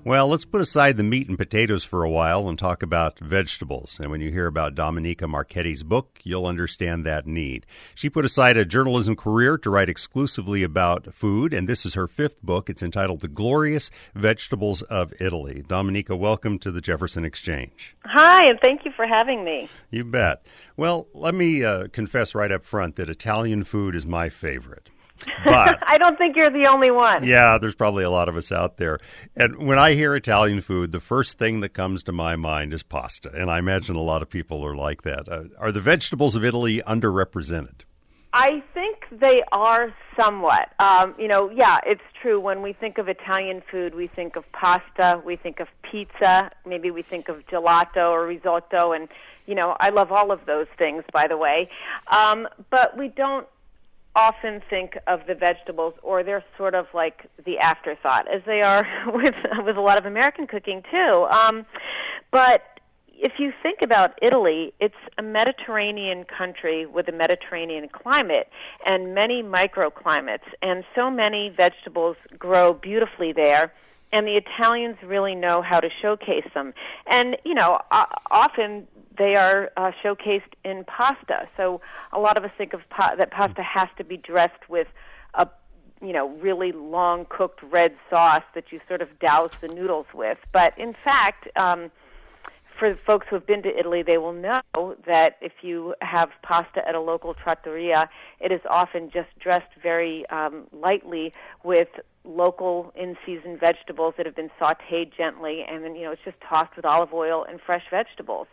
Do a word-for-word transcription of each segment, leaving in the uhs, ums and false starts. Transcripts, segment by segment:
Well, let's put aside the meat and potatoes for a while and talk about vegetables. And when you hear about Domenica Marchetti's book, you'll understand that need. She put aside a journalism career to write exclusively about food, and this is her fifth book. It's entitled The Glorious Vegetables of Italy. Domenica, welcome to the Jefferson Exchange. Hi, and thank you for having me. You bet. Well, let me uh, confess right up front that Italian food is my favorite. But I don't think you're the only one. Yeah, there's probably a lot of us out there. And when I hear Italian food, the first thing that comes to my mind is pasta. And I imagine a lot of people are like that. Uh, are the vegetables of Italy underrepresented? I think they are somewhat. Um, you know, yeah, it's true. When we think of Italian food, we think of pasta, we think of pizza, maybe we think of gelato or risotto. And, you know, I love all of those things, by the way. Um, but we don't often think of the vegetables, or they're sort of like the afterthought, as they are with with a lot of American cooking too. Um, but if you think about Italy, it's a Mediterranean country with a Mediterranean climate and many microclimates, and so many vegetables grow beautifully there. And the Italians really know how to showcase them. And, you know, uh, often they are uh, showcased in pasta. So a lot of us think of pa- that pasta has to be dressed with a, you know, really long-cooked red sauce that you sort of douse the noodles with. But, in fact, um, for folks who have been to Italy, they will know that if you have pasta at a local trattoria, it is often just dressed very um, lightly with local in-season vegetables that have been sautéed gently, and then, you know, it's just tossed with olive oil and fresh vegetables.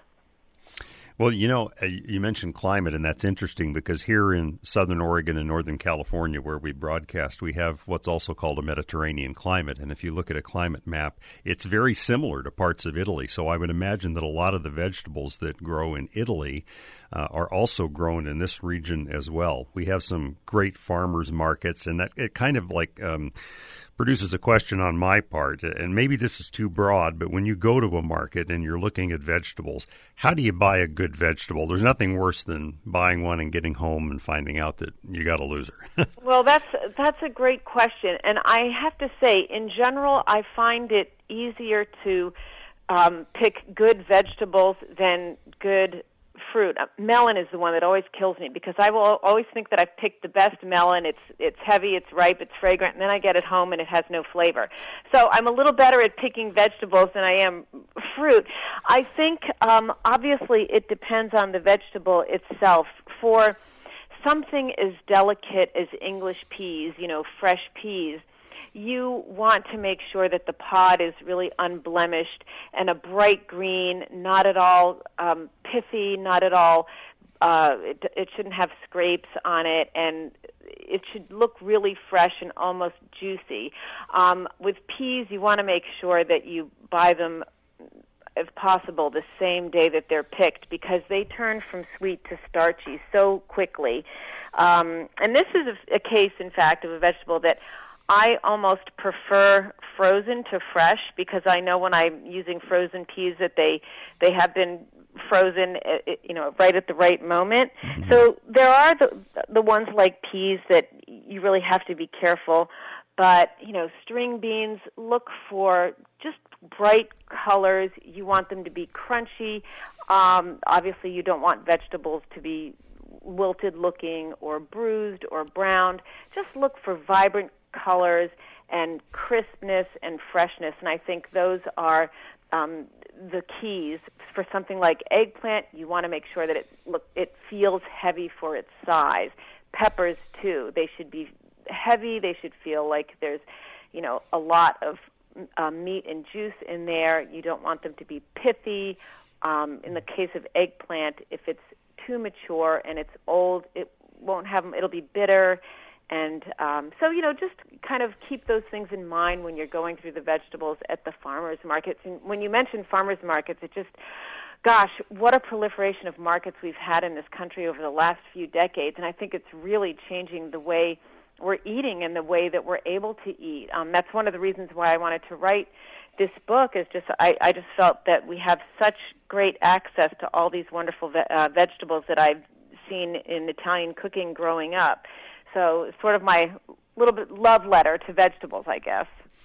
Well, you know, you mentioned climate, and that's interesting because here in southern Oregon and northern California, where we broadcast, we have what's also called a Mediterranean climate. And if you look at a climate map, it's very similar to parts of Italy. So I would imagine that a lot of the vegetables that grow in Italy uh, are also grown in this region as well. We have some great farmers markets, and that it kind of like um, produces a question on my part, and maybe this is too broad, but when you go to a market and you're looking at vegetables, how do you buy a good vegetable? There's nothing worse than buying one and getting home and finding out that you got a loser. Well, that's that's a great question, and I have to say, in general, I find it easier to um, pick good vegetables than good fruit. Uh, melon is the one that always kills me because I will always think that I've picked the best melon. It's it's heavy, it's ripe, it's fragrant, and then I get it home and it has no flavor. So I'm a little better at picking vegetables than I am fruit. I think um, obviously it depends on the vegetable itself. For something as delicate as English peas, you know, fresh peas, you want to make sure that the pod is really unblemished and a bright green, not at all um, pithy, not at all, uh, it, it shouldn't have scrapes on it, and it should look really fresh and almost juicy. Um, with peas, you want to make sure that you buy them, if possible, the same day that they're picked because they turn from sweet to starchy so quickly. Um, and this is a, a case, in fact, of a vegetable that I almost prefer frozen to fresh because I know when I'm using frozen peas that they they have been frozen, you know, right at the right moment. Mm-hmm. So there are the the ones like peas that you really have to be careful. But, you know, string beans, look for just bright colors. You want them to be crunchy. Um, obviously, you don't want vegetables to be wilted looking or bruised or browned. Just look for vibrant colors and crispness and freshness, and I think those are um, the keys. For something like eggplant, you want to make sure that it look it feels heavy for its size. Peppers too, they should be heavy. They should feel like there's, you know, a lot of uh, meat and juice in there. You don't want them to be pithy. Um, in the case of eggplant, if it's too mature and it's old, it won't have them. It'll be bitter. And um, so, you know, just kind of keep those things in mind when you're going through the vegetables at the farmers markets. And when you mention farmers markets, it just, gosh, what a proliferation of markets we've had in this country over the last few decades. And I think it's really changing the way we're eating and the way that we're able to eat. Um, that's one of the reasons why I wanted to write this book is just I, I just felt that we have such great access to all these wonderful ve- uh, vegetables that I've seen in Italian cooking growing up. So it's sort of my little bit love letter to vegetables, I guess.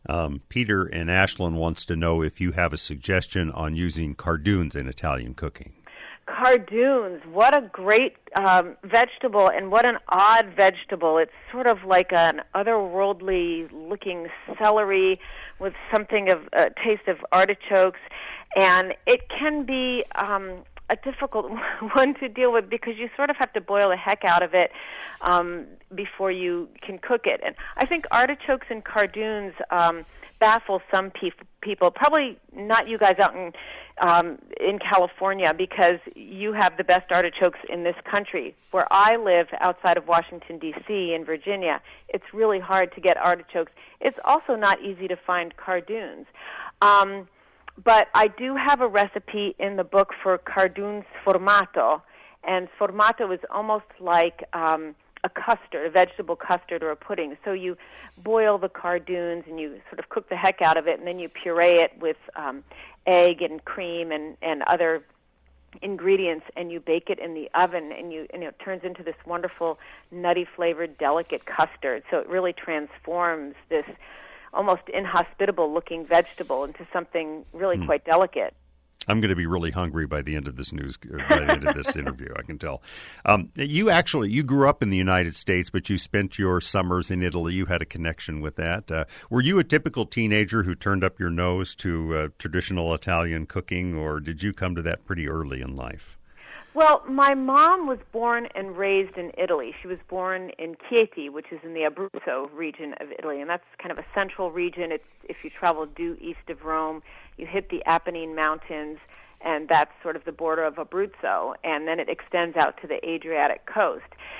Um, Peter in Ashland wants to know if you have a suggestion on using cardoons in Italian cooking. Cardoons, what a great um, vegetable, and what an odd vegetable. It's sort of like an otherworldly-looking celery with something of a taste of artichokes, and it can be um, a difficult one to deal with because you sort of have to boil the heck out of it um, before you can cook it. And I think artichokes and cardoons um, baffle some pe- people, probably not you guys out in Um, in California, because you have the best artichokes in this country. Where I live outside of Washington, D C, in Virginia, it's really hard to get artichokes. It's also not easy to find cardoons. Um, but I do have a recipe in the book for cardoon sformato, and sformato is almost like um, a custard, a vegetable custard or a pudding. So you boil the cardoons and you sort of cook the heck out of it, and then you puree it with um, egg and cream and, and other ingredients, and you bake it in the oven, and you and it turns into this wonderful nutty flavored delicate custard. So it really transforms this almost inhospitable looking vegetable into something really mm. quite delicate. I'm going to be really hungry by the end of this news, by the end of this interview, I can tell. Um, you actually, you grew up in the United States, but you spent your summers in Italy. You had a connection with that. Uh, were you a typical teenager who turned up your nose to uh, traditional Italian cooking, or did you come to that pretty early in life? Well, my mom was born and raised in Italy. She was born in Chieti, which is in the Abruzzo region of Italy, and that's kind of a central region. It's, if you travel due east of Rome, you hit the Apennine Mountains, and that's sort of the border of Abruzzo, and then it extends out to the Adriatic coast.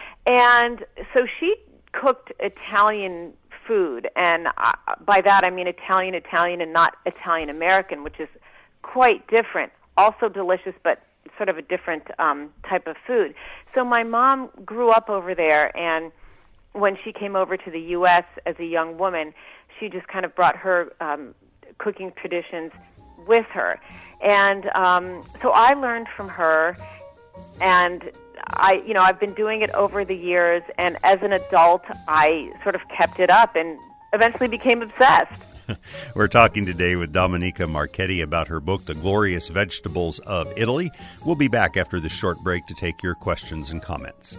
And so she cooked Italian food, and uh, by that I mean Italian, Italian, and not Italian-American, which is quite different, also delicious, but sort of a different um, type of food. So my mom grew up over there, and when she came over to the U S as a young woman, she just kind of brought her um, cooking traditions with her. And um, so I learned from her, and I, you know, I've been doing it over the years, and as an adult, I sort of kept it up and eventually became obsessed. We're talking today with Domenica Marchetti about her book, The Glorious Vegetables of Italy. We'll be back after this short break to take your questions and comments.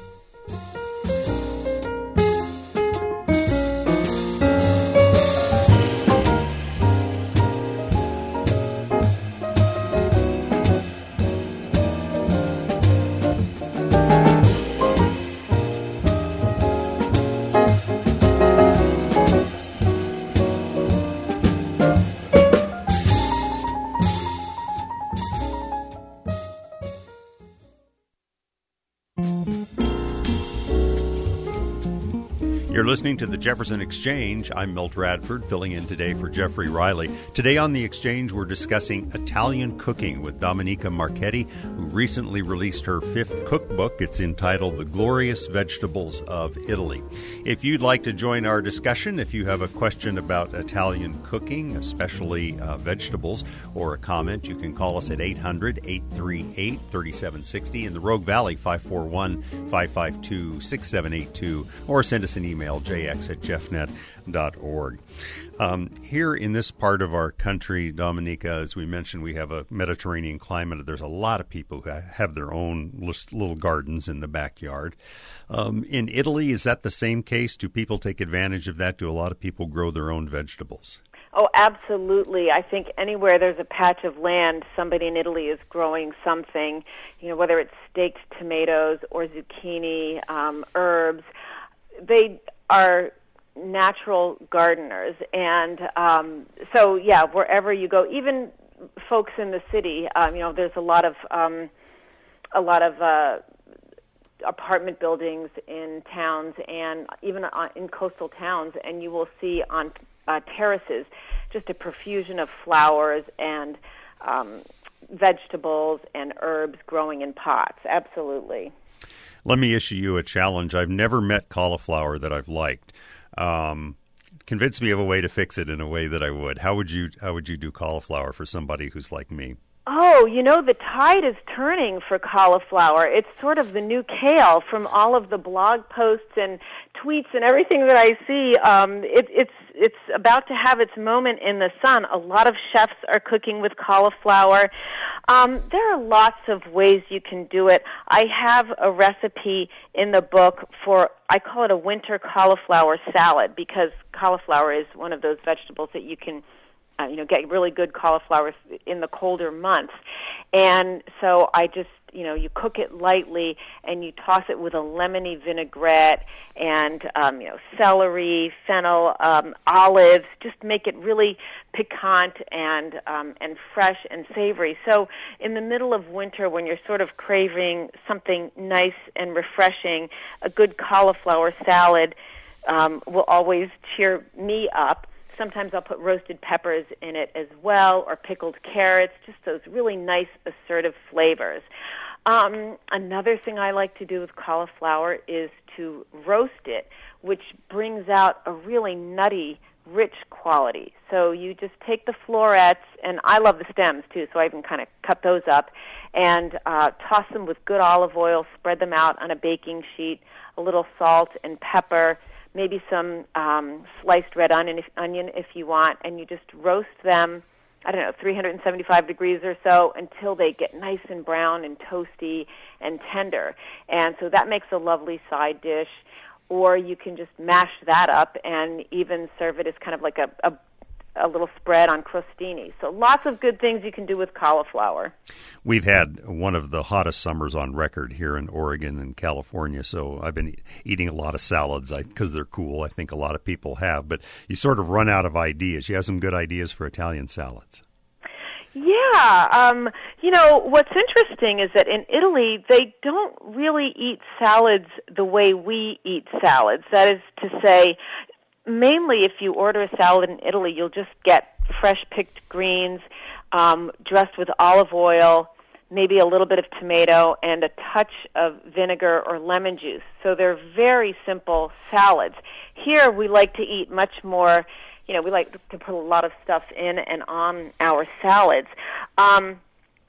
You're listening to the Jefferson Exchange. I'm Milt Radford, filling in today for Jeffrey Riley. Today on the Exchange, we're discussing Italian cooking with Domenica Marchetti, who recently released her fifth cookbook. It's entitled The Glorious Vegetables of Italy. If you'd like to join our discussion, if you have a question about Italian cooking, especially uh, vegetables, or a comment, you can call us at eight hundred, eight three eight, three seven six zero in the Rogue Valley, five four one, five five two, six seven eight two, or send us an email, j x at jeffnet dot org. Um, here in this part of our country, Domenica, as we mentioned, we have a Mediterranean climate. There's a lot of people who have their own little gardens in the backyard. Um, in Italy, is that the same case? Do people take advantage of that? Do a lot of people grow their own vegetables? Oh, absolutely. I think anywhere there's a patch of land, somebody in Italy is growing something, you know, whether it's staked tomatoes or zucchini, um, herbs. They are natural gardeners, and um, so yeah, wherever you go, even folks in the city, um, you know, there's a lot of um, a lot of uh, apartment buildings in towns, and even uh, in coastal towns, and you will see on uh, terraces just a profusion of flowers and um, vegetables and herbs growing in pots. Absolutely. Let me issue you a challenge. I've never met cauliflower that I've liked. Um, convince me of a way to fix it in a way that I would. How would you How would you do cauliflower for somebody who's like me? Oh, you know, the tide is turning for cauliflower. It's sort of the new kale from all of the blog posts and tweets and everything that I see. Um, it, it's it's about to have its moment in the sun. A lot of chefs are cooking with cauliflower. Um, there are lots of ways you can do it. I have a recipe in the book for, I call it a winter cauliflower salad, because cauliflower is one of those vegetables that you can Uh, you know, get really good cauliflower in the colder months. And so I just, you know, you cook it lightly and you toss it with a lemony vinaigrette and, um, you know, celery, fennel, um, olives, just make it really piquant and, um, and fresh and savory. So in the middle of winter, when you're sort of craving something nice and refreshing, a good cauliflower salad um, will always cheer me up. Sometimes I'll put roasted peppers in it as well, or pickled carrots, just those really nice, assertive flavors. Um, another thing I like to do with cauliflower is to roast it, which brings out a really nutty, rich quality. So you just take the florets, and I love the stems too, so I even kind of cut those up, and uh, toss them with good olive oil, spread them out on a baking sheet, a little salt and pepper, maybe some um, sliced red onion if, onion if you want, and you just roast them, I don't know, three hundred seventy-five degrees or so until they get nice and brown and toasty and tender. And so that makes a lovely side dish. Or you can just mash that up and even serve it as kind of like a, a a little spread on crostini. So lots of good things you can do with cauliflower. We've had one of the hottest summers on record here in Oregon and California, so I've been eating a lot of salads because they're cool. I think a lot of people have, but you sort of run out of ideas. You have some good ideas for Italian salads. Yeah. Um, you know, what's interesting is that in Italy, they don't really eat salads the way we eat salads. That is to say, mainly, if you order a salad in Italy, you'll just get fresh picked greens, um, dressed with olive oil, maybe a little bit of tomato, and a touch of vinegar or lemon juice. So they're very simple salads. Here, we like to eat much more, you know, we like to put a lot of stuff in and on our salads. Um,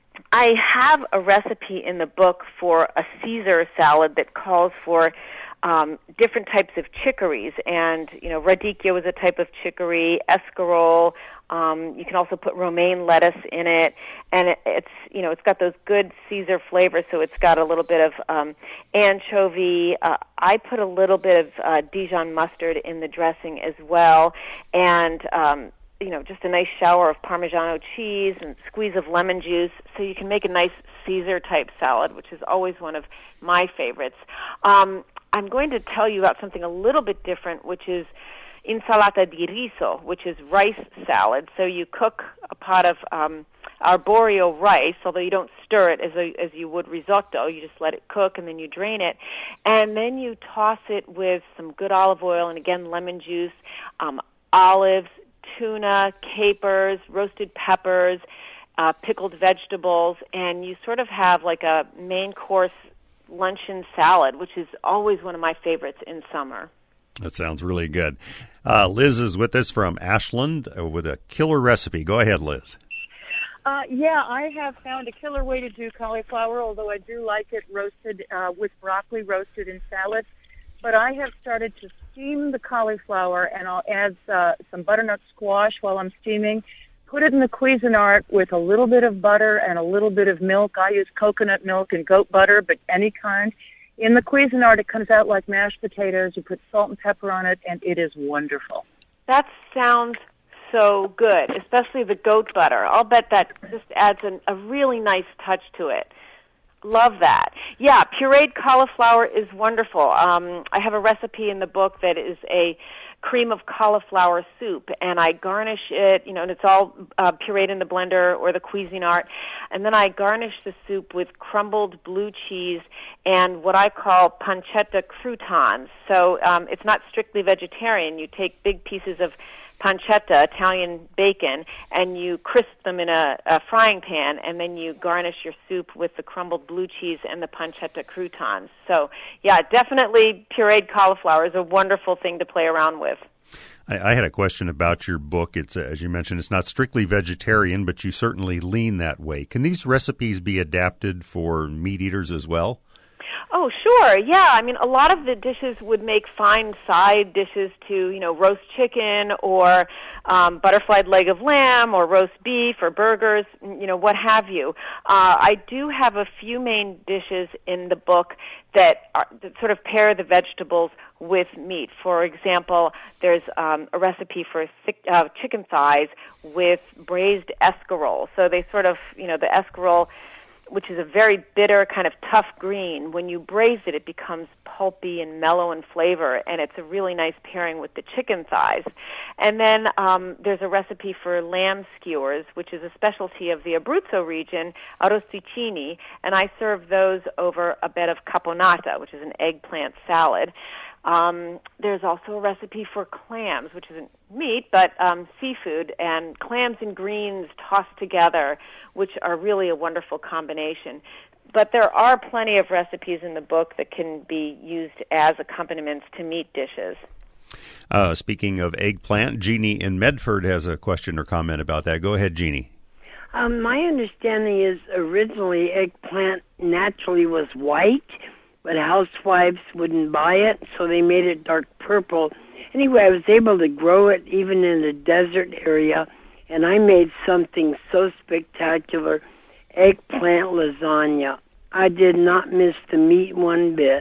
I have a recipe in the book for a Caesar salad that calls for Um, different types of chicories, and you know, radicchio is a type of chicory, escarole. Um, you can also put romaine lettuce in it, and it, it's you know, it's got those good Caesar flavors. So it's got a little bit of um, anchovy. Uh, I put a little bit of uh, Dijon mustard in the dressing as well, and um, you know, just a nice shower of Parmigiano cheese and squeeze of lemon juice. So you can make a nice Caesar type salad, which is always one of my favorites. Um, I'm going to tell you about something a little bit different, which is insalata di riso, which is rice salad. So you cook a pot of um, arborio rice, although you don't stir it as a, as you would risotto. You just let it cook, and then you drain it. And then you toss it with some good olive oil and, again, lemon juice, um, olives, tuna, capers, roasted peppers, uh, pickled vegetables, and you sort of have like a main course luncheon salad, which is always one of my favorites in summer. That sounds really good. Uh, Liz is with us from Ashland uh, with a killer recipe. Go ahead, Liz. Uh, yeah, I have found a killer way to do cauliflower, although I do like it roasted uh, with broccoli roasted in salad. But I have started to steam the cauliflower, and I'll add uh, some butternut squash while I'm steaming. Put it in the Cuisinart with a little bit of butter and a little bit of milk. I use coconut milk and goat butter, but any kind. In the Cuisinart, it comes out like mashed potatoes. You put salt and pepper on it, and it is wonderful. That sounds so good, especially the goat butter. I'll bet that just adds an, a really nice touch to it. Love that. Yeah, pureed cauliflower is wonderful. Um, I have a recipe in the book that is a cream of cauliflower soup, and I garnish it, you know, and it's all uh, pureed in the blender or the Cuisinart, and then I garnish the soup with crumbled blue cheese and what I call pancetta croutons. So um, it's not strictly vegetarian. You take big pieces of pancetta, Italian bacon, and you crisp them in a, a frying pan, and then you garnish your soup with the crumbled blue cheese and the pancetta croutons. So, yeah, definitely pureed cauliflower is a wonderful thing to play around with. I, I had a question about your book. It's, uh, as you mentioned, it's not strictly vegetarian, but you certainly lean that way. Can these recipes be adapted for meat eaters as well? Oh, sure. Yeah. I mean, a lot of the dishes would make fine side dishes to, you know, roast chicken or um, butterflied leg of lamb or roast beef or burgers, you know, what have you. Uh, I do have a few main dishes in the book that, are, that sort of pair the vegetables with meat. For example, there's um, a recipe for thick, uh, chicken thighs with braised escarole. So they sort of, you know, the escarole, which is a very bitter, kind of tough green. When you braise it, it becomes pulpy and mellow in flavor, and it's a really nice pairing with the chicken thighs. And then um, there's a recipe for lamb skewers, which is a specialty of the Abruzzo region, arrosticini, and I serve those over a bed of caponata, which is an eggplant salad. Um, there's also a recipe for clams, which isn't meat, but um, seafood, and clams and greens tossed together, which are really a wonderful combination. But there are plenty of recipes in the book that can be used as accompaniments to meat dishes. Uh, speaking of eggplant, Jeannie in Medford has a question or comment about that. Go ahead, Jeannie. Um, my understanding is originally eggplant naturally was white, but housewives wouldn't buy it, so they made it dark purple. Anyway, I was able to grow it even in a desert area, and I made something so spectacular, eggplant lasagna. I did not miss the meat one bit.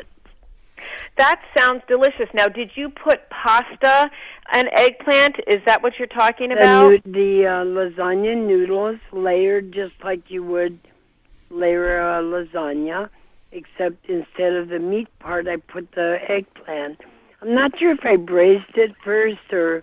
That sounds delicious. Now, did you put pasta and eggplant? Is that what you're talking about? The, the uh, lasagna noodles layered just like you would layer a lasagna, except instead of the meat part, I put the eggplant. I'm not sure if I braised it first or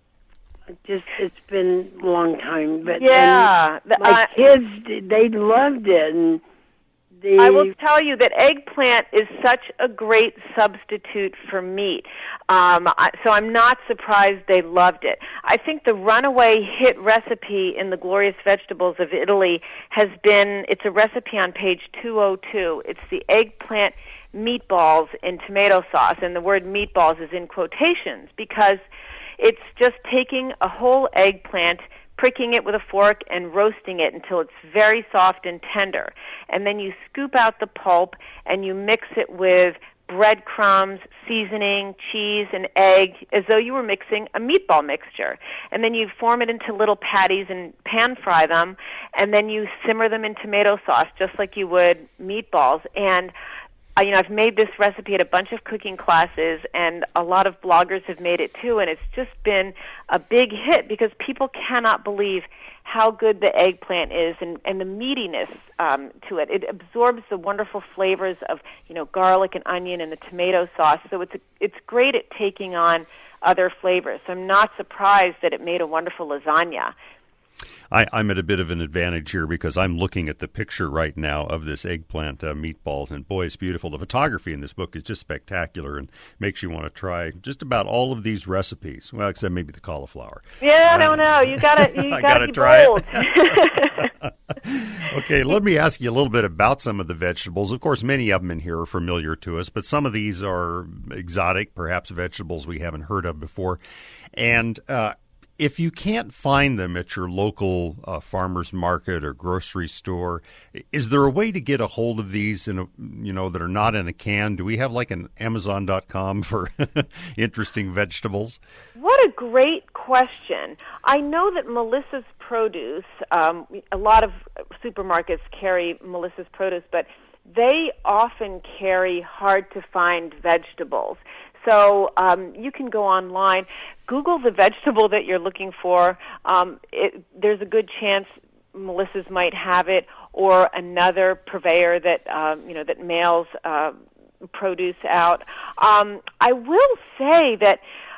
just, it's been a long time. But yeah. The, my uh, kids, they loved it. And they, I will tell you that eggplant is such a great substitute for meat. Um, I, so I'm not surprised they loved it. I think the runaway hit recipe in the Glorious Vegetables of Italy has been, it's a recipe on page two oh two. It's the eggplant meatballs in tomato sauce, and the word meatballs is in quotations because it's just taking a whole eggplant, pricking it with a fork, and roasting it until it's very soft and tender. And then you scoop out the pulp and you mix it with breadcrumbs, seasoning, cheese, and egg, as though you were mixing a meatball mixture. And then you form it into little patties and pan fry them, and then you simmer them in tomato sauce just like you would meatballs. And Uh, you know, I've made this recipe at a bunch of cooking classes, and a lot of bloggers have made it too, and it's just been a big hit because people cannot believe how good the eggplant is and, and the meatiness um, to it. It absorbs the wonderful flavors of, you know, garlic and onion and the tomato sauce, so it's a, it's great at taking on other flavors. So I'm not surprised that it made a wonderful lasagna. I, I'm at a bit of an advantage here because I'm looking at the picture right now of this eggplant uh, meatballs, and boy, it's beautiful. The photography in this book is just spectacular and makes you want to try just about all of these recipes. Well, except maybe the cauliflower. Yeah, I don't know. You gotta, you I gotta, gotta be try bold. it. Okay, let me ask you a little bit about some of the vegetables. Of course, many of them in here are familiar to us, but some of these are exotic, perhaps vegetables we haven't heard of before. And uh, if you can't find them at your local uh, farmer's market or grocery store, is there a way to get a hold of these in a, you know, that are not in a can? Do we have like an Amazon dot com for interesting vegetables? What a great question. I know that Melissa's Produce, um, a lot of supermarkets carry Melissa's Produce, but they often carry hard-to-find vegetables. So um, you can go online, Google the vegetable that you're looking for. Um, it, there's a good chance Melissa's might have it, or another purveyor that um, you know that mails uh, produce out. Um, I will say that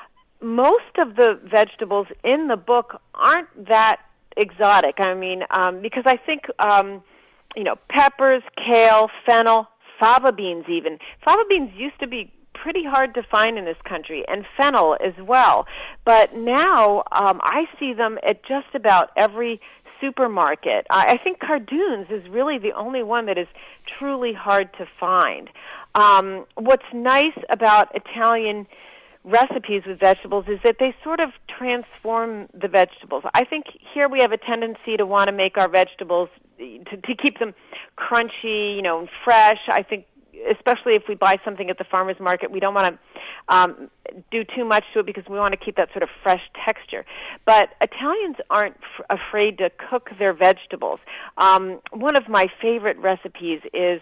most of the vegetables in the book aren't that exotic. I mean, um, because I think um, you know peppers, kale, fennel, fava beans. Even fava beans used to be pretty hard to find in this country, and fennel as well. But now um, I see them at just about every supermarket. I, I think Cardoons is really the only one that is truly hard to find. Um, what's nice about Italian recipes with vegetables is that they sort of transform the vegetables. I think here we have a tendency to want to make our vegetables, to, to keep them crunchy, you know, and fresh. I think especially if we buy something at the farmer's market, we don't want to um, do too much to it because we want to keep that sort of fresh texture. But Italians aren't f- afraid to cook their vegetables. Um, one of my favorite recipes is,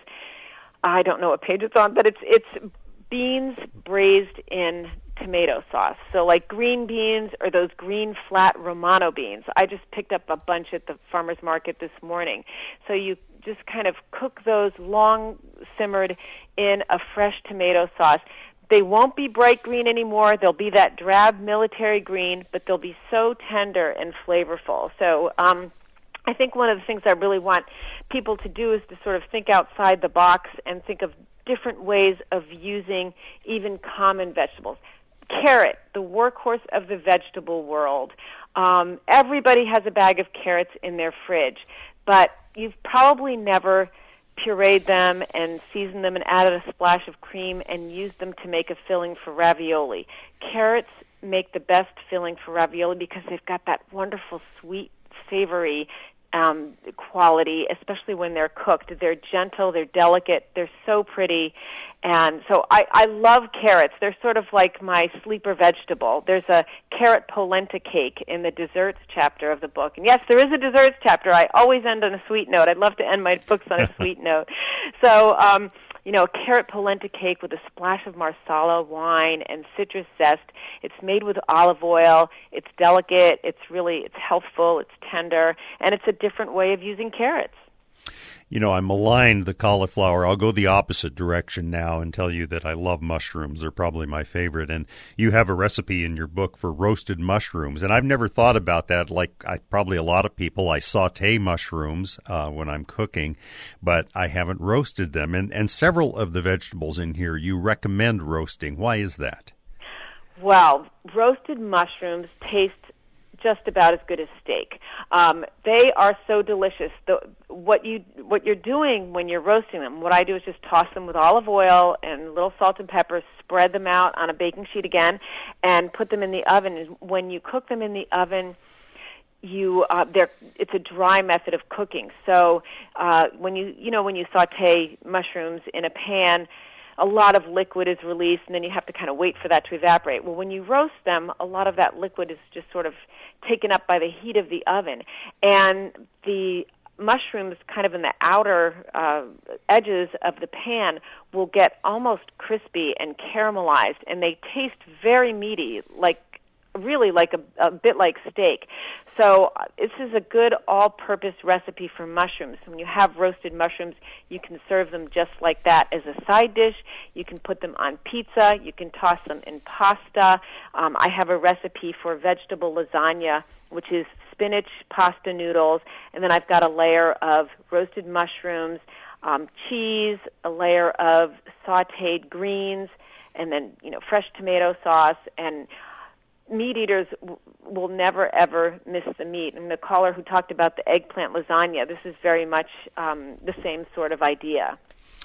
I don't know what page it's on, but it's it's beans braised in tomato sauce. So like green beans or those green flat Romano beans. I just picked up a bunch at the farmer's market this morning. So you just kind of cook those long simmered in a fresh tomato sauce. They won't be bright green anymore. They'll be that drab military green, but they'll be so tender and flavorful. So um, I think one of the things I really want people to do is to sort of think outside the box and think of different ways of using even common vegetables. Carrot, the workhorse of the vegetable world. Um, everybody has a bag of carrots in their fridge, but you've probably never pureed them and seasoned them and added a splash of cream and used them to make a filling for ravioli. Carrots make the best filling for ravioli because they've got that wonderful sweet, savory um, quality, especially when they're cooked. They're gentle, they're delicate, they're so pretty. And so I, I love carrots. They're sort of like my sleeper vegetable. There's a carrot polenta cake in the desserts chapter of the book. And yes, there is a desserts chapter. I always end on a sweet note. I'd love to end my books on a sweet note. So, um, you know, a carrot polenta cake with a splash of Marsala wine and citrus zest. It's made with olive oil. It's delicate. It's really, it's healthful. It's tender. And it's a different way of using carrots. You know, I maligned the cauliflower. I'll go the opposite direction now and tell you that I love mushrooms. They're probably my favorite. And you have a recipe in your book for roasted mushrooms. And I've never thought about that. Like I, probably a lot of people, I saute mushrooms uh, when I'm cooking, but I haven't roasted them. And, and several of the vegetables in here you recommend roasting. Why is that? Well, roasted mushrooms taste just about as good as steak. Um, they are so delicious. The, what you what you're doing when you're roasting them, what I do is just toss them with olive oil and a little salt and pepper, spread them out on a baking sheet again, and put them in the oven. And when you cook them in the oven, you uh, they're it's a dry method of cooking. So uh, when you you know when you saute mushrooms in a pan, a lot of liquid is released, and then you have to kind of wait for that to evaporate. Well, when you roast them, a lot of that liquid is just sort of taken up by the heat of the oven. And the mushrooms kind of in the outer uh, edges of the pan will get almost crispy and caramelized, and they taste very meaty, like really like a, a bit like steak. So uh, this is a good all-purpose recipe for mushrooms. When you have roasted mushrooms, you can serve them just like that as a side dish. You can put them on pizza. You can toss them in pasta. Um, I have a recipe for vegetable lasagna, which is spinach, pasta noodles, and then I've got a layer of roasted mushrooms, um, cheese, a layer of sautéed greens, and then, you know, fresh tomato sauce. And meat eaters w- will never, ever miss the meat. And the caller who talked about the eggplant lasagna, this is very much um, the same sort of idea.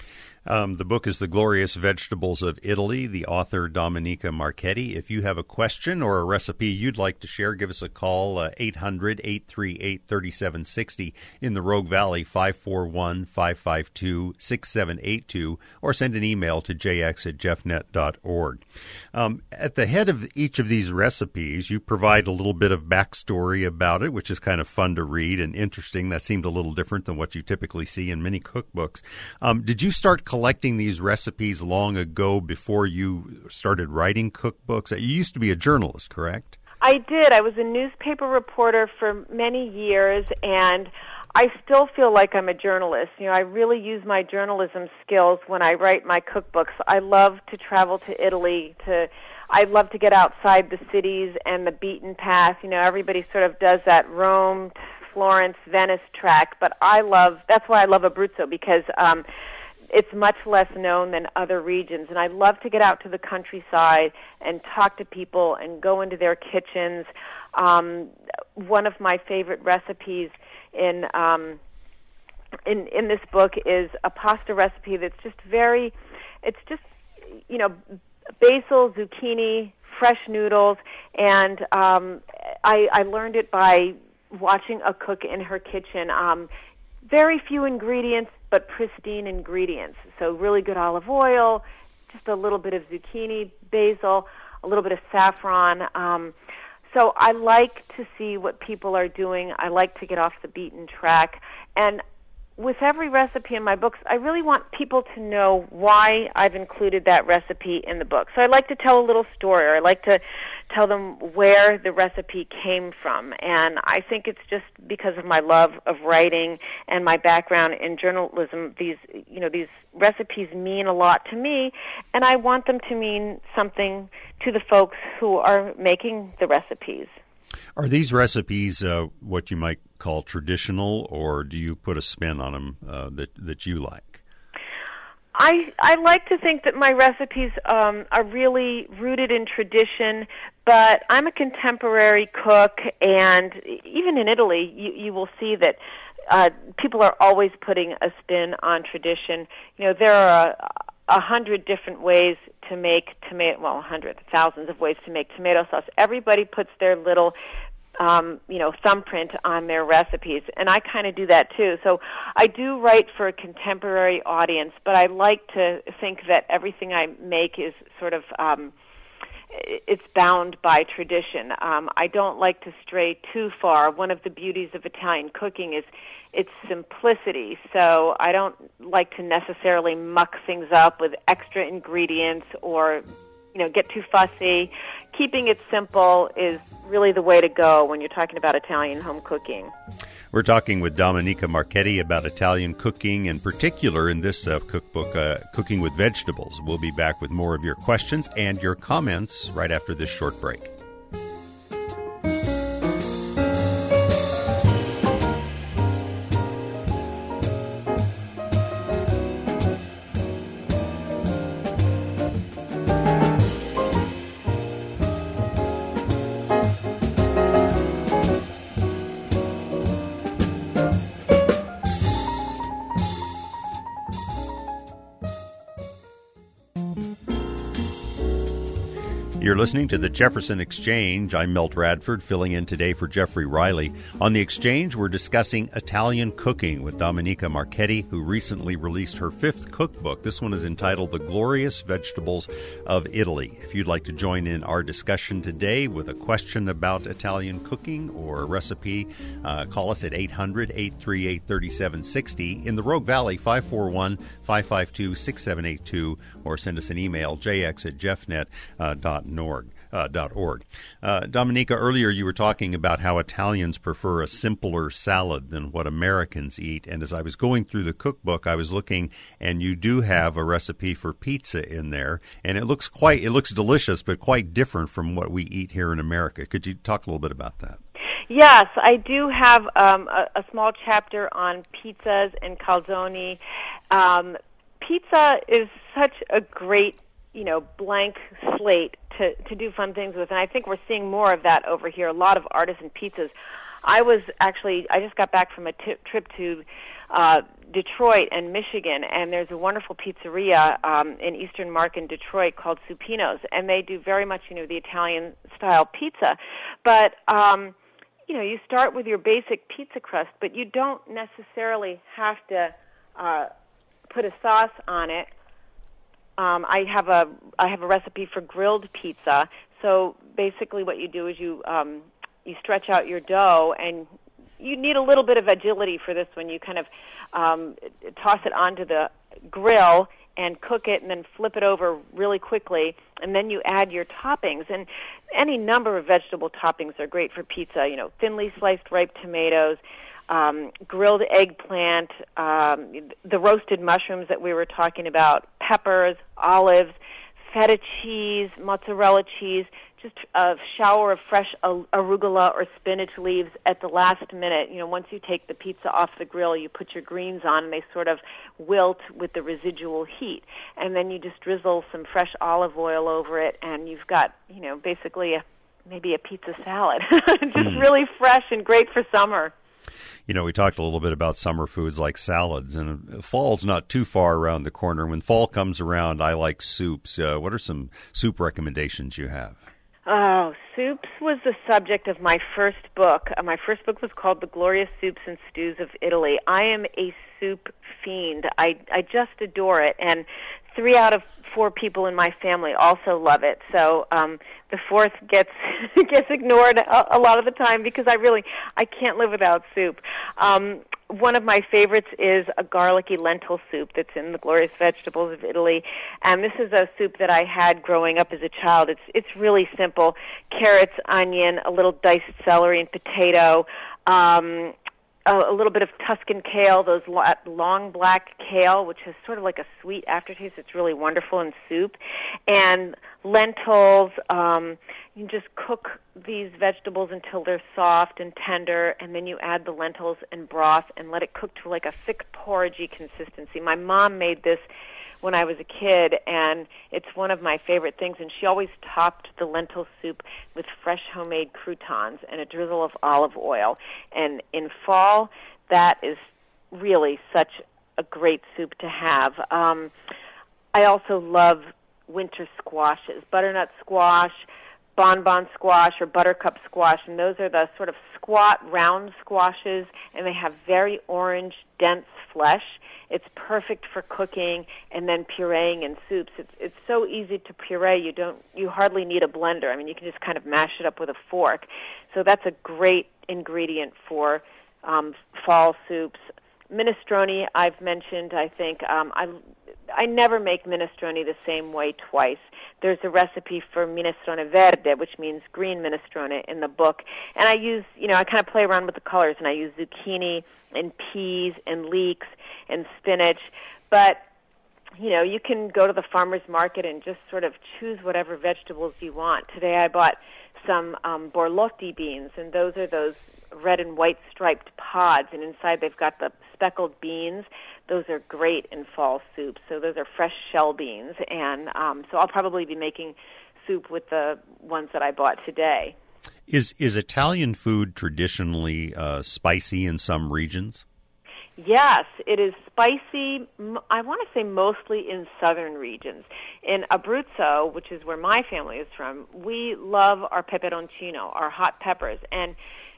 Um, the book is The Glorious Vegetables of Italy, the author Domenica Marchetti. If you have a question or a recipe you'd like to share, give us a call, uh, eight hundred, eight three eight, three seven six zero in the Rogue Valley, five four one, five five two, six seven eight two, or send an email to j x at jeff net dot org. Um, at the head of each of these recipes, you provide a little bit of backstory about it, which is kind of fun to read and interesting. That seemed a little different than what you typically see in many cookbooks. Um, did you start collecting these recipes long ago before you started writing cookbooks? You used to be a journalist, correct? I did. I was a newspaper reporter for many years, and I still feel like I'm a journalist. You know, I really use my journalism skills when I write my cookbooks. I love to travel to Italy. To, I love to get outside the cities and the beaten path. You know, everybody sort of does that Rome, Florence, Venice track, but I love, that's why I love Abruzzo, because um, it's much less known than other regions. And I love to get out to the countryside and talk to people and go into their kitchens. Um, one of my favorite recipes in um, in in this book is a pasta recipe that's just very, it's just, you know, basil, zucchini, fresh noodles, and um, I, I learned it by watching a cook in her kitchen. Um, very few ingredients, but pristine ingredients. So really good olive oil, just a little bit of zucchini, basil, a little bit of saffron. Um, so I like to see what people are doing. I like to get off the beaten track. And with every recipe in my books, I really want people to know why I've included that recipe in the book. So I like to tell a little story, or I like to tell them where the recipe came from. And I think it's just because of my love of writing and my background in journalism. These, you know, these recipes mean a lot to me, and I want them to mean something to the folks who are making the recipes. Are these recipes uh, what you might call traditional, or do you put a spin on them uh, that that you like? I I like to think that my recipes um, are really rooted in tradition, but I'm a contemporary cook, and even in Italy, you, you will see that uh, people are always putting a spin on tradition. You know, there are a, a hundred different ways to make tomato, well, a hundred, thousands of ways to make tomato sauce. Everybody puts their little Um, you know, thumbprint on their recipes, and I kind of do that too. So I do write for a contemporary audience, but I like to think that everything I make is sort of, um, it's bound by tradition. Um, I don't like to stray too far. One of the beauties of Italian cooking is its simplicity, so I don't like to necessarily muck things up with extra ingredients or, you know, get too fussy. Keeping it simple is really the way to go when you're talking about Italian home cooking. We're talking with Domenica Marchetti about Italian cooking, in particular in this uh, cookbook, uh, Cooking with Vegetables. We'll be back with more of your questions and your comments right after this short break. You're listening to the Jefferson Exchange. I'm Milt Radford, filling in today for Jeffrey Riley. On the Exchange, we're discussing Italian cooking with Domenica Marchetti, who recently released her fifth cookbook. This one is entitled The Glorious Vegetables of Italy. If you'd like to join in our discussion today with a question about Italian cooking or a recipe, uh, call us at eight hundred, eight three eight, three seven six zero. In the Rogue Valley, five four one, five five two, six seven eight two, or send us an email, j x at jeffnet dot org. Uh, dot org. Uh, Domenica, earlier you were talking about how Italians prefer a simpler salad than what Americans eat, and as I was going through the cookbook, I was looking, and you do have a recipe for pizza in there, and it looks quite, it looks delicious, but quite different from what we eat here in America. Could you talk a little bit about that? Yes, I do have um, a, a small chapter on pizzas and calzone. Um, pizza is such a great, you know, blank slate to, to do fun things with, and I think we're seeing more of that over here, a lot of artisan pizzas. I was actually, I just got back from a t- trip to uh, Detroit and Michigan, and there's a wonderful pizzeria um, in Eastern Mark in Detroit called Supino's, and they do very much, you know, the Italian-style pizza. But, um, you know, you start with your basic pizza crust, but you don't necessarily have to uh, put a sauce on it. Um, I have a I have a recipe for grilled pizza. So basically, what you do is you um, you stretch out your dough, and you need a little bit of agility for this one. You kind of um, toss it onto the grill and cook it, and then flip it over really quickly, and then you add your toppings. And any number of vegetable toppings are great for pizza. You know, thinly sliced ripe tomatoes, Um, grilled eggplant, um, the roasted mushrooms that we were talking about, peppers, olives, feta cheese, mozzarella cheese, just a shower of fresh arugula or spinach leaves at the last minute. You know, once you take the pizza off the grill, you put your greens on, and they sort of wilt with the residual heat. And then you just drizzle some fresh olive oil over it, and you've got, you know, basically a, maybe a pizza salad. Just mm. really fresh and great for summer. You know, we talked a little bit about summer foods like salads, and fall's not too far around the corner. When fall comes around, I like soups. Uh, what are some soup recommendations you have? Oh, soups was the subject of my first book. Uh, my first book was called The Glorious Soups and Stews of Italy. I am a soup fiend. I, I just adore it, and three out of four people in my family also love it. So um, the fourth gets gets ignored a, a lot of the time because I really I can't live without soup. Um, one of my favorites is a garlicky lentil soup that's in The Glorious Vegetables of Italy, and this is a soup that I had growing up as a child. It's it's really simple: carrots, onion, a little diced celery and potato. Um, A, a little bit of Tuscan kale, those long black kale, which has sort of like a sweet aftertaste. It's really wonderful in soup. And lentils, um, you just cook these vegetables until they're soft and tender, and then you add the lentils and broth and let it cook to like a thick porridgey consistency. My mom made this when I was a kid, and it's one of my favorite things, and she always topped the lentil soup with fresh homemade croutons and a drizzle of olive oil. And in fall, that is really such a great soup to have. Um, I also love winter squashes, butternut squash, bonbon squash, or buttercup squash, and those are the sort of squat, round squashes, and they have very orange, dense flesh. It's perfect for cooking and then pureeing in soups. It's it's so easy to puree. You don't you hardly need a blender. I mean, you can just kind of mash it up with a fork. So that's a great ingredient for um, fall soups. Minestrone, I've mentioned. I think um, I I never make minestrone the same way twice. There's a recipe for minestrone verde, which means green minestrone, in the book, and I use you know I kind of play around with the colors, and I use zucchini and peas and leeks and spinach, but you know, you can go to the farmer's market and just sort of choose whatever vegetables you want. Today I bought some um, borlotti beans, and those are those red and white striped pods, and inside they've got the speckled beans. Those are great in fall soup. So those are fresh shell beans, and um, so I'll probably be making soup with the ones that I bought today. Is is Italian food traditionally uh, spicy in some regions? Yes, it is spicy, I want to say mostly in southern regions. In Abruzzo, which is where my family is from, we love our peperoncino, our hot peppers. And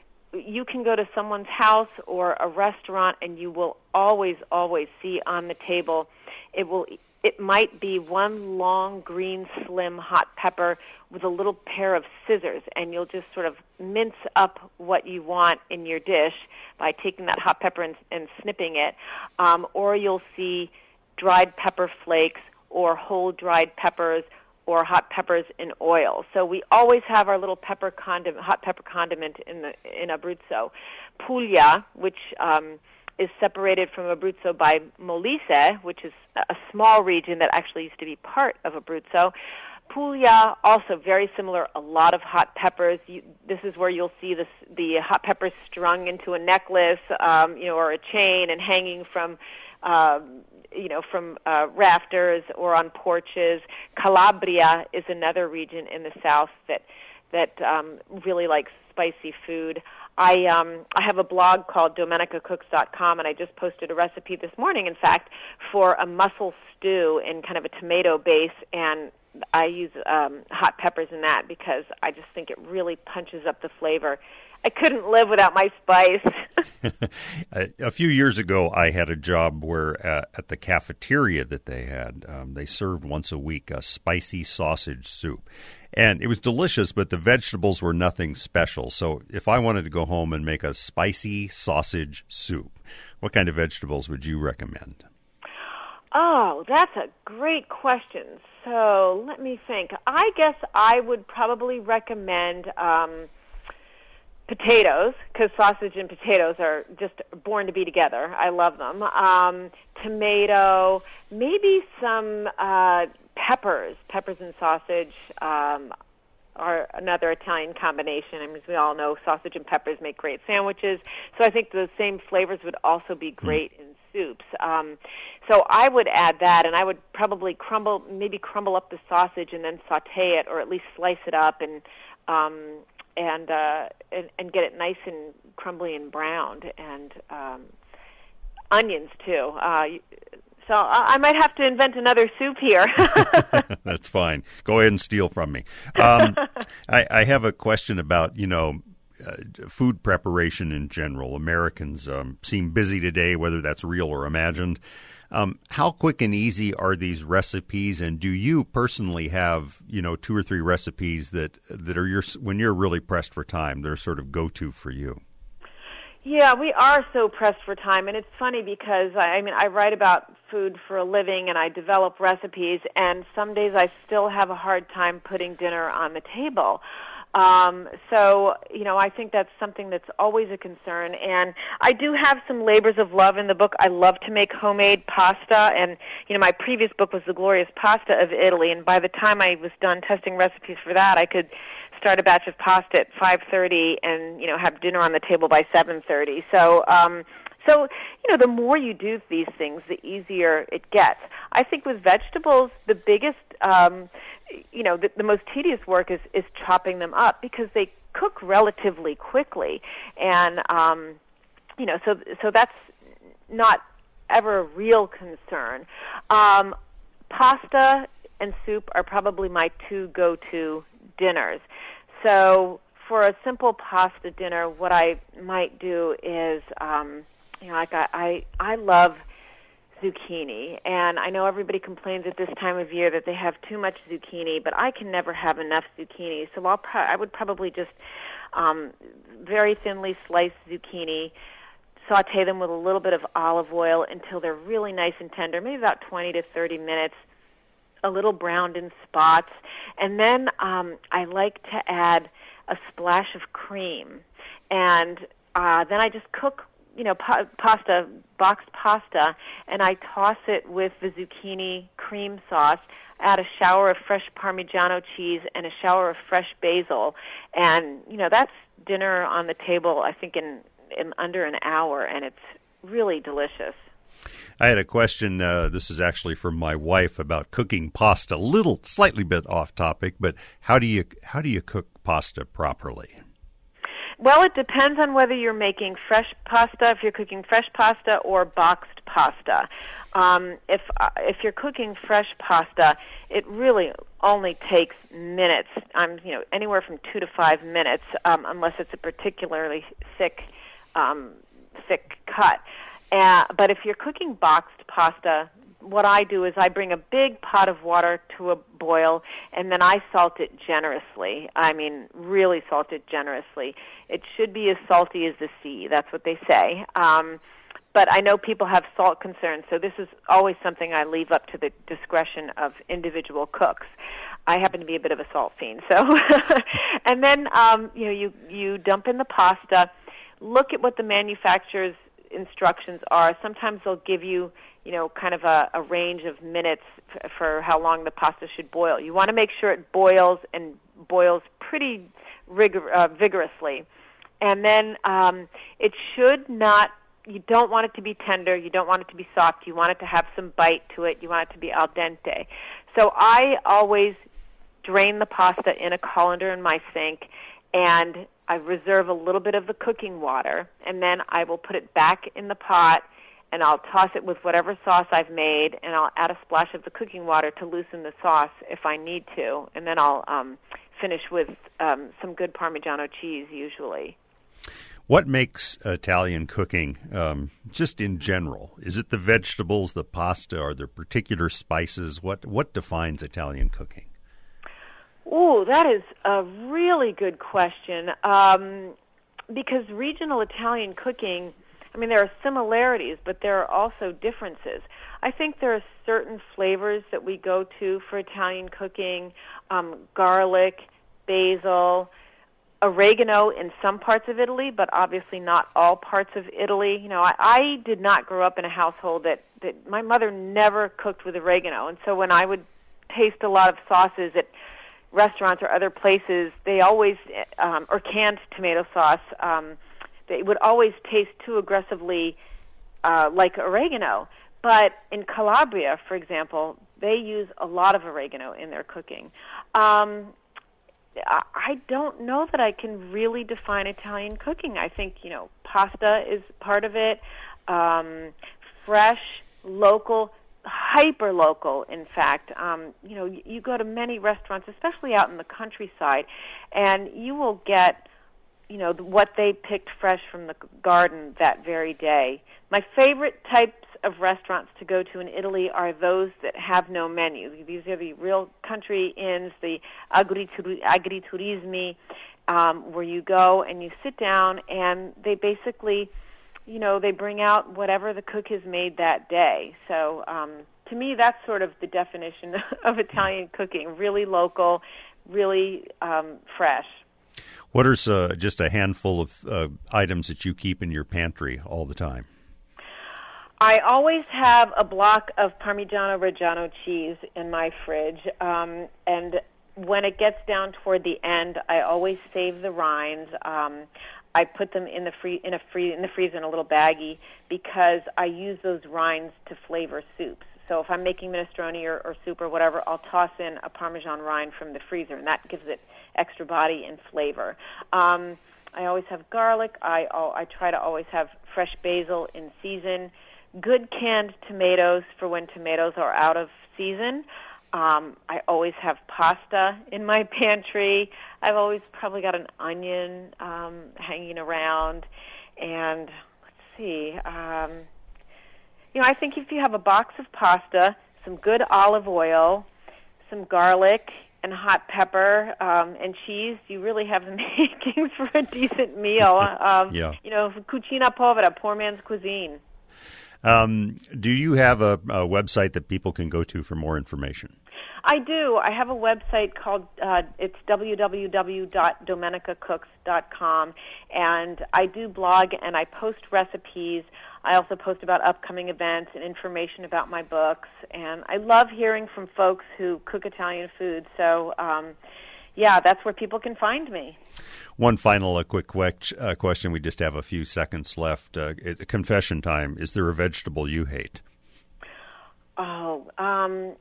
you can go to someone's house or a restaurant and you will always, always see on the table, it will it might be one long, green, slim hot pepper with a little pair of scissors, and you'll just sort of mince up what you want in your dish by taking that hot pepper and, and snipping it. Um, or you'll see dried pepper flakes or whole dried peppers or hot peppers in oil. So we always have our little pepper condiment, hot pepper condiment in the in Abruzzo. Puglia, which um, is separated from Abruzzo by Molise, which is a small region that actually used to be part of Abruzzo. Puglia, also very similar, a lot of hot peppers. You, this is where you'll see this, the hot peppers strung into a necklace, um, you know, or a chain and hanging from, um, you know, from uh, rafters or on porches. Calabria is another region in the south that that um, really likes spicy food. I um, I have a blog called domenica cooks dot com, and I just posted a recipe this morning, in fact, for a mussel stew in kind of a tomato base, and I use um, hot peppers in that because I just think it really punches up the flavor. I couldn't live without my spice. A few years ago, I had a job where uh, at the cafeteria that they had, um, they served once a week a spicy sausage soup. And it was delicious, but the vegetables were nothing special. So if I wanted to go home and make a spicy sausage soup, what kind of vegetables would you recommend? Oh, that's a great question. So let me think. I guess I would probably recommend um, potatoes, because sausage and potatoes are just born to be together. I love them. Um, tomato, maybe some uh, peppers. Peppers and sausage um, are another Italian combination. I mean, as we all know, sausage and peppers make great sandwiches. So I think the same flavors would also be great in soups. Um, so I would add that, and I would probably crumble, maybe crumble up the sausage and then saute it, or at least slice it up and um, and, uh, and and get it nice and crumbly and browned. And um, onions too. Uh, So I, I might have to invent another soup here. That's fine. Go ahead and steal from me. Um, I, I have a question about, you know, uh, food preparation in general. Americans um, seem busy today, whether that's real or imagined. Um, how quick and easy are these recipes, and do you personally have, you know, two or three recipes that, that are your, when you're really pressed for time, they're sort of go-to for you? Yeah, we are so pressed for time, and it's funny because, I, I mean, I write about food for a living, and I develop recipes, and some days I still have a hard time putting dinner on the table. Um, so, you know, I think that's something that's always a concern. And I do have some labors of love in the book. I love to make homemade pasta. And, you know, my previous book was The Glorious Pasta of Italy. And by the time I was done testing recipes for that, I could start a batch of pasta at five thirty and, you know, have dinner on the table by seven thirty. So, um, so, you know, the more you do these things, the easier it gets. I think with vegetables, the biggest, um, you know, the, the most tedious work is, is chopping them up because they cook relatively quickly. And, um, you know, so so that's not ever a real concern. Um, pasta and soup are probably my two go-to dinners. So for a simple pasta dinner, what I might do is, um, you know, like I, I, I love zucchini, and I know everybody complains at this time of year that they have too much zucchini, but I can never have enough zucchini. So I'll pro- I would probably just um, very thinly slice zucchini, saute them with a little bit of olive oil until they're really nice and tender, maybe about twenty to thirty minutes, a little browned in spots, and then um, I like to add a splash of cream, and uh, then I just cook, you know, pa- pasta, boxed pasta, and I toss it with the zucchini cream sauce, add a shower of fresh Parmigiano cheese and a shower of fresh basil, and, you know, that's dinner on the table, I think, in, in under an hour, and it's really delicious. I had a question, uh, this is actually from my wife, about cooking pasta. A little, slightly bit off topic, but how do you how do you cook pasta properly? Well, it depends on whether you're making fresh pasta, if you're cooking fresh pasta or boxed pasta. Um, if uh, if you're cooking fresh pasta, it really only takes minutes. I'm you know anywhere from two to five minutes, um, unless it's a particularly thick um, thick cut. Uh, but if you're cooking boxed pasta, what I do is I bring a big pot of water to a boil, and then I salt it generously. I mean, really salt it generously. It should be as salty as the sea. That's what they say. Um, but I know people have salt concerns, so this is always something I leave up to the discretion of individual cooks. I happen to be a bit of a salt fiend, so. And then, um, you know, you, you dump in the pasta. Look at what the manufacturer's instructions are. Sometimes they'll give you, you know, kind of a, a range of minutes f- for how long the pasta should boil. You want to make sure it boils and boils pretty rigor- uh, vigorously. And then um, it should not, you don't want it to be tender, you don't want it to be soft, you want it to have some bite to it, you want it to be al dente. So I always drain the pasta in a colander in my sink, and I reserve a little bit of the cooking water, and then I will put it back in the pot, and I'll toss it with whatever sauce I've made, and I'll add a splash of the cooking water to loosen the sauce if I need to, and then I'll um, finish with um, some good Parmigiano cheese usually. What makes Italian cooking, um, just in general? Is it the vegetables, the pasta, are there particular spices? What what defines Italian cooking? Oh, that is a really good question, um, because regional Italian cooking, I mean, there are similarities, but there are also differences. I think there are certain flavors that we go to for Italian cooking, um, garlic, basil, oregano in some parts of Italy, but obviously not all parts of Italy. You know, I, I did not grow up in a household that, that my mother never cooked with oregano, and so when I would taste a lot of sauces at restaurants or other places, they always, um, or canned tomato sauce, um, they would always taste too aggressively uh, like oregano. But in Calabria, for example, they use a lot of oregano in their cooking. Um, I don't know that I can really define Italian cooking. I think, you know, pasta is part of it. Um, fresh, local, hyper local, in fact. Um, you know, you, you go to many restaurants, especially out in the countryside, and you will get, you know, what they picked fresh from the garden that very day. My favorite types of restaurants to go to in Italy are those that have no menu. These are the real country inns, the agritur- agriturismi, um, where you go and you sit down and they basically, you know, they bring out whatever the cook has made that day. So um, to me, that's sort of the definition of Italian cooking, really local, really um, fresh. What are uh, just a handful of uh, items that you keep in your pantry all the time? I always have a block of Parmigiano Reggiano cheese in my fridge, um, and when it gets down toward the end, I always save the rinds. Um, I put them in the free in a free in the freezer in a little baggie because I use those rinds to flavor soups. So if I'm making minestrone or, or soup or whatever, I'll toss in a Parmesan rind from the freezer, and that gives it extra body and flavor. Um, I always have garlic. I I try to always have fresh basil in season. Good canned tomatoes for when tomatoes are out of season. Um, I always have pasta in my pantry. I've always probably got an onion um, hanging around. And let's see, um, you know, I think if you have a box of pasta, some good olive oil, some garlic, and hot pepper um, and cheese, you really have the makings for a decent meal. Um, yeah. You know, cucina povera, poor man's cuisine. Um, do you have a, a website that people can go to for more information? I do. I have a website called, uh, it's w w w dot domenica cooks dot com, and I do blog and I post recipes. I also post about upcoming events and information about my books, and I love hearing from folks who cook Italian food, so um, yeah, that's where people can find me. One final uh, quick que- uh, question. We just have a few seconds left. Uh, it, confession time. Is there a vegetable you hate? Oh, um,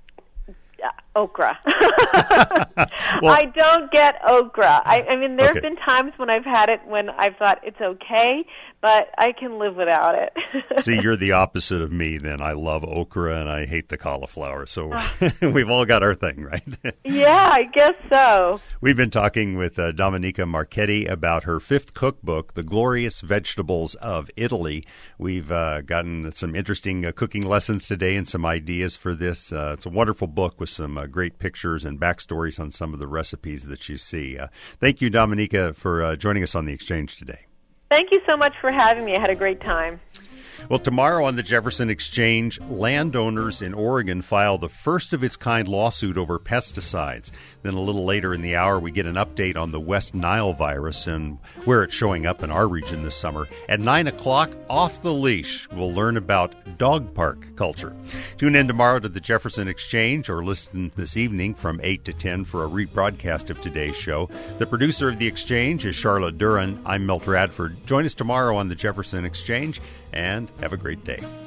okra. well, I don't get okra. I, I mean, there have okay. been times when I've had it when I've thought it's okay, but I can live without it. See, you're the opposite of me then. I love okra and I hate the cauliflower. So we've all got our thing, right? Yeah, I guess so. We've been talking with uh, Domenica Marchetti about her fifth cookbook, The Glorious Vegetables of Italy. We've uh, gotten some interesting uh, cooking lessons today and some ideas for this. Uh, it's a wonderful book with some uh, great pictures and backstories on some of the recipes that you see. Uh, thank you, Domenica, for uh, joining us on The Exchange today. Thank you so much for having me. I had a great time. Well, tomorrow on the Jefferson Exchange, landowners in Oregon file the first of its kind lawsuit over pesticides. Then a little later in the hour, we get an update on the West Nile virus and where it's showing up in our region this summer. At nine o'clock, Off the Leash, we'll learn about dog park culture. Tune in tomorrow to the Jefferson Exchange or listen this evening from eight to ten for a rebroadcast of today's show. The producer of the Exchange is Charlotte Duran. I'm Milt Radford. Join us tomorrow on the Jefferson Exchange and have a great day.